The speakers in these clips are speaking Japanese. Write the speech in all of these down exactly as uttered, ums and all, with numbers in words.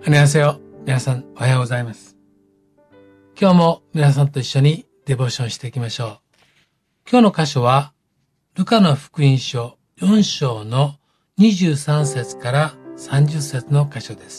안녕하세요。皆さん、おはようございます。今日も皆さんと一緒にデボーションしていきましょう。今日の箇所は、ルカの福音書よん章のにじゅうさん節からさんじゅう節の箇所です。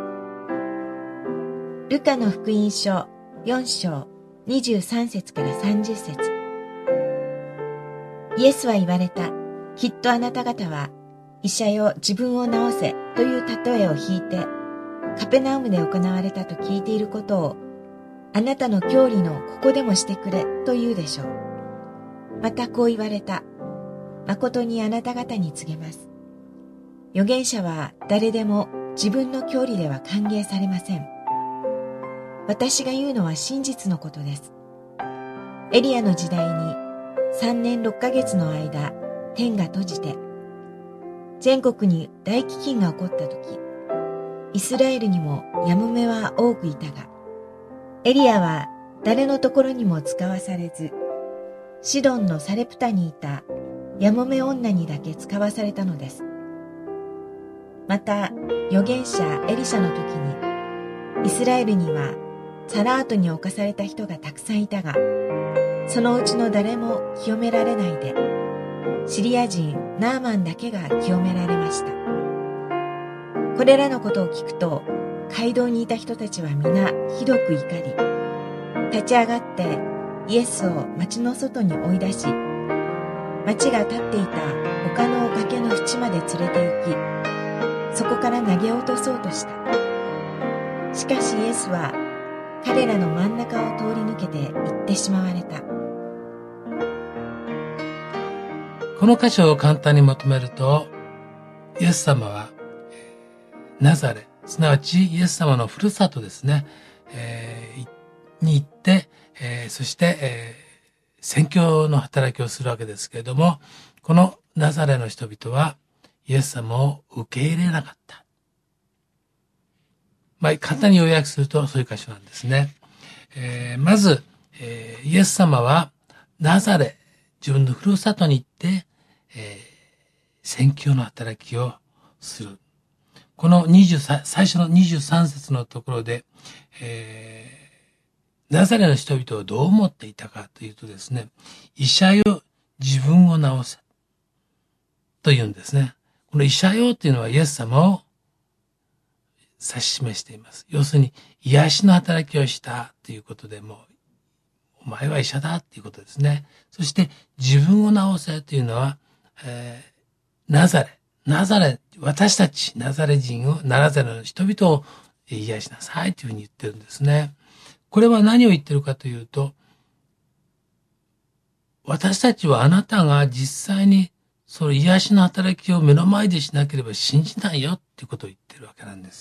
ルカの福音書よん章にじゅうさん節からさんじゅう節。イエスは言われた。きっとあなた方は、医者よ自分を治せという例えを引いて、カペナウムで行われたと聞いていることを、あなたの教理のここでもしてくれと言うでしょう。またこう言われた。誠にあなた方に告げます。預言者は誰でも自分の教理では歓迎されません。私が言うのは真実のことです。エリアの時代にさんねんろっかげつの間、天が閉じて、全国に大飢饉が起こったとき、イスラエルにもやもめは多くいたが、エリアは誰のところにも使わされず、シドンのサレプタにいたやもめ女にだけ使わされたのです。また、預言者エリシャの時に、イスラエルにはサラートに侵された人がたくさんいたが、そのうちの誰も清められないで、シリア人ナーマンだけが清められました。これらのことを聞くと、街道にいた人たちは皆ひどく怒り、立ち上がってイエスを町の外に追い出し、町が立っていた丘の崖の縁まで連れて行き、そこから投げ落とそうとした。しかしイエスは彼らの真ん中を通り抜けて行ってしまわれた。 この箇所を簡単にまとめると、イエス様はナザレ、すなわちイエス様のふるさとですね、えー、に行って、えー、そして、えー、宣教の働きをするわけですけれども、このナザレの人々はイエス様を受け入れなかった。まあ、簡単に要約するとそういう箇所なんですね。えー、まず、えー、イエス様はナザレ、自分のふるさとに行って、えー、宣教の働きをする。このにじゅうさん、最初のにじゅうさん節のところで、えー、ナザレの人々をどう思っていたかというとですね、医者よ自分を治せと言うんですね。この医者よというのはイエス様を指し示しています。要するに癒しの働きをしたということでもう、お前は医者だということですね。そして自分を治せというのは、えー、ナザレ。ナザレ、私たちナザレ人を、ナザレの人々を癒しなさいというふうに言ってるんですね。これは何を言ってるかというと、私たちはあなたが実際にその癒しの働きを目の前でしなければ信じないよっていうことを言ってるわけなんです。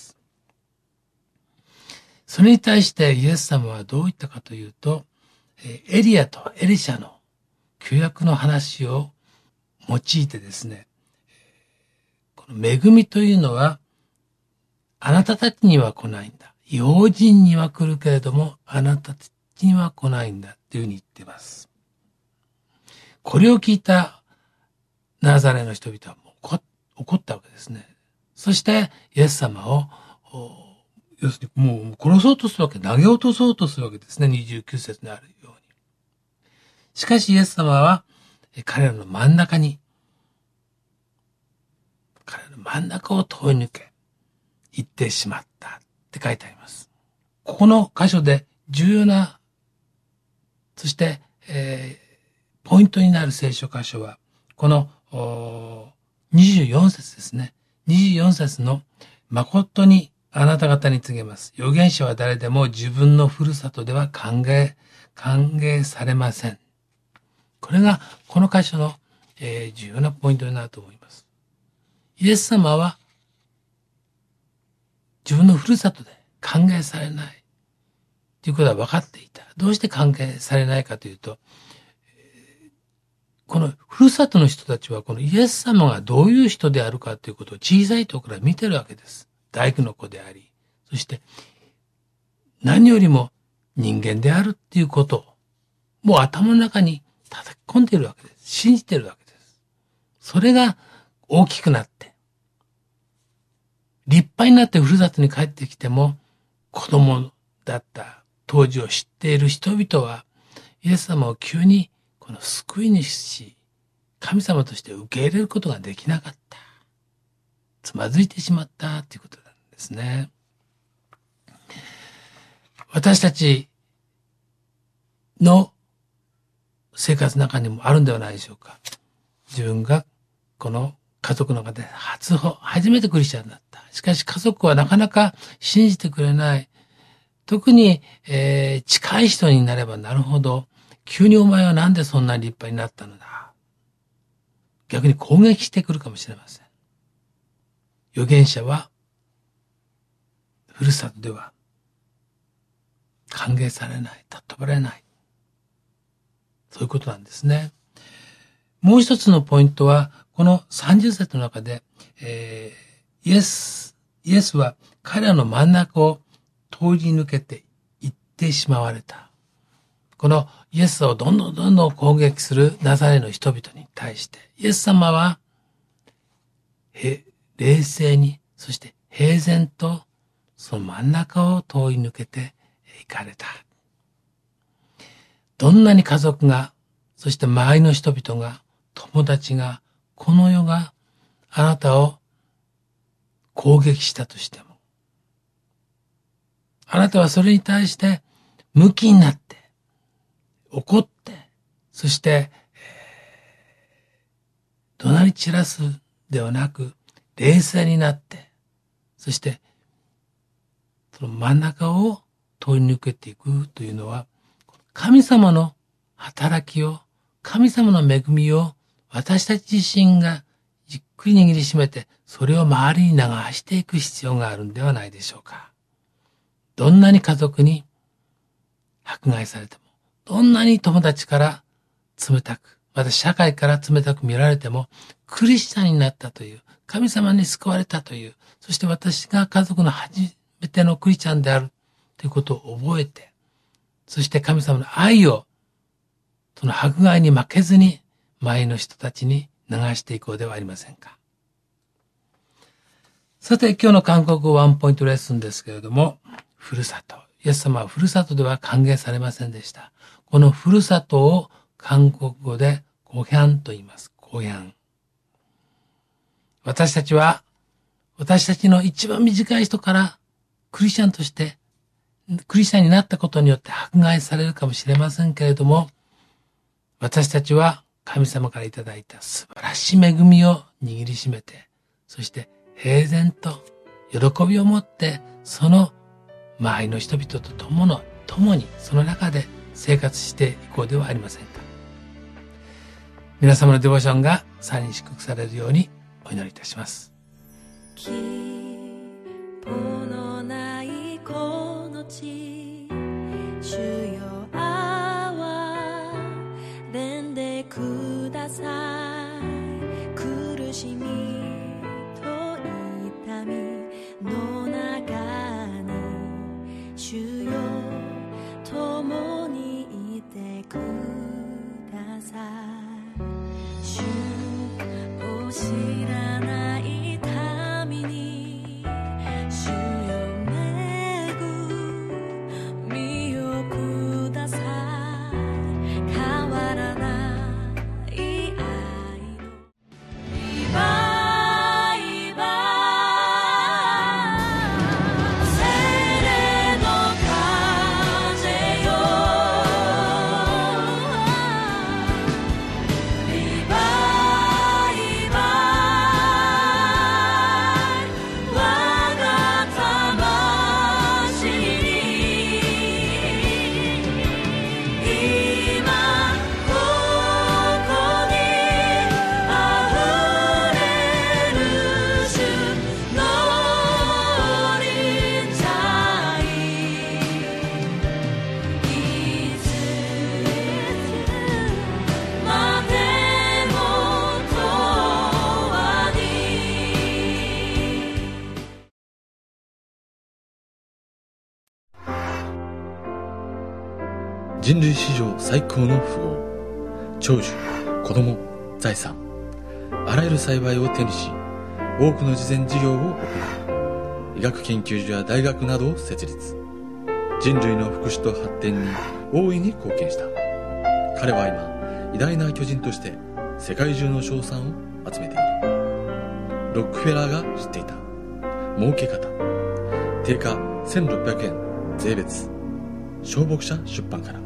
それに対してイエス様はどう言ったかというと、エリアとエリシャの旧約の話を用いてですね、この恵みというのは、あなたたちには来ないんだ。用心には来るけれども、あなたたちには来ないんだというふうに言っています。これを聞いたナザレの人々はもう怒ったわけですね。そして、イエス様を、要するにもう殺そうとするわけ、投げ落とそうとするわけですね。にじゅうきゅう節にあるように。しかしイエス様は、彼らの真ん中に、彼らの真ん中を通り抜け、行ってしまったって書いてあります。ここの箇所で重要な、そして、えー、ポイントになる聖書箇所は、このにじゅうよん節ですね。にじゅうよん節の誠にあなた方に告げます。預言者は誰でも自分のふるさとでは歓迎、歓迎されません。これがこの箇所の、えー、重要なポイントになると思います。イエス様は自分のふるさとで歓迎されないということは分かっていた。どうして歓迎されないかというと、このふるさとの人たちはこのイエス様がどういう人であるかということを小さいところから見てるわけです。大工の子であり、そして何よりも人間であるっていうことをもう頭の中に叩き込んでいるわけです。信じているわけです。それが大きくなって、 立派になってふるさとに帰ってきても、子供だった当時を知っている人々は、イエス様を急にこの救い主、神様として受け入れることができなかった。つまずいてしまったということなんですね。私たちの生活の中にもあるんではないでしょうか。自分がこの家族の中で初歩、初めてクリスチャンだった。しかし家族はなかなか信じてくれない。特に、えー、近い人になればなるほど、急にお前はなんでそんなに立派になったのだ。逆に攻撃してくるかもしれません。預言者は、ふるさとでは歓迎されない、尊ばれない。そういうことなんですね。もう一つのポイントは、このさんじゅう節の中で、えー、イエス、イエスは彼らの真ん中を通り抜けて行ってしまわれた。このイエスをどんどんどんどん攻撃するナザレの人々に対して、イエス様は、冷静に、そして平然と、その真ん中を通り抜けて行かれた。どんなに家族が、そして周りの人々が、友達が、この世があなたを攻撃したとしても、あなたはそれに対して向きになって、怒って、そして、えー、怒鳴り散らすではなく、冷静になって、そして、その真ん中を通り抜けていくというのは、神様の働きを、神様の恵みを、私たち自身がじっくり握りしめて、それを周りに流していく必要があるんではないでしょうか。どんなに家族に迫害されても、どんなに友達から冷たく、また社会から冷たく見られても、クリスチャンになったという、神様に救われたという、そして私が家族の初めてのクリスチャンであるということを覚えて、そして神様の愛を、その迫害に負けずに、周りの人たちに流していこうではありませんか。さて、今日の韓国語ワンポイントレッスンですけれども、ふるさと。イエス様はふるさとでは歓迎されませんでした。このふるさとを韓国語で고향と言います。고향。私たちは、私たちの一番短い人からクリスチャンとして、クリスチャンになったことによって迫害されるかもしれませんけれども、私たちは神様からいただいた素晴らしい恵みを握りしめて、そして平然と喜びを持って、その周りの人々と共の、共にその中で生活していこうではありませんか。皆様のデボーションがさらに祝福されるようにお祈りいたします。 希望のないこの地、主よ憐れんでください。苦しみと痛みの中に、主よ共にいてください。主を知らない民に、主よ恵みをください。変わらない愛のリバイバル、精霊の風よ、リバイバル、我が魂に今ここにあふれる主の臨在、いつまでも永遠に。 人類史上最高の富豪、長寿、子供、財産、あらゆる幸いを手にし、多くの慈善事業を行う医学研究所や大学などを設立。人類の福祉と発展に大いに貢献した。彼は今、偉大な巨人として世界中の称賛を集めている。ロックフェラーが知っていた儲け方。定価せんろっぴゃくえん税別。小牧社出版から。